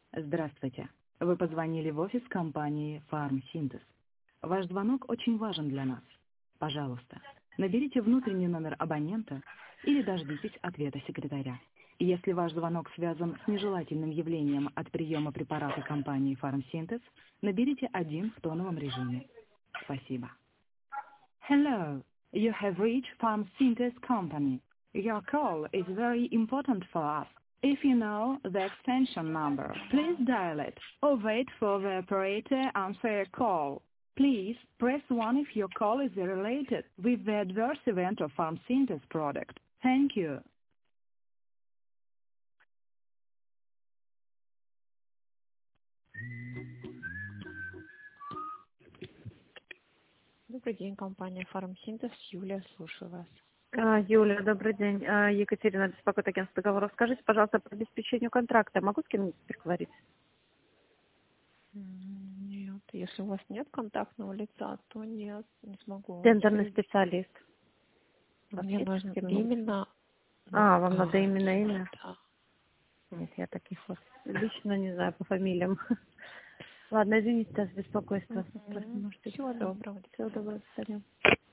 Здравствуйте. Вы позвонили в офис компании FarmSynthesis. Ваш звонок очень важен для нас. Пожалуйста, наберите внутренний номер абонента или дождитесь ответа секретаря. Если ваш звонок связан с нежелательным явлением от приема препарата компании FarmSynthesis, наберите 1 в тоновом режиме. Спасибо. Hello, you have reached FarmSynthesis Company. Your call is very important for us. If you know the extension number, please dial it or wait for the operator to answer your call. Please press 1 if your call is related with the adverse event of FarmSynthesis product. Thank you. Добрый день, компания FarmSynthesis. Юлия, слушаю вас. Юля, добрый день. Екатерина, беспокоит агентство договоров. Скажите, пожалуйста, по обеспечению контракта. Могу с кем-нибудь переговорить? Нет, если у вас нет контактного лица, то нет, не смогу. Тендерный специалист. Мне нужно именно... Вам надо именно имя? Да. Нет, я таких вот лично не знаю по фамилиям. Ладно, извините за беспокойство. Всего доброго. Всего доброго, до свидания.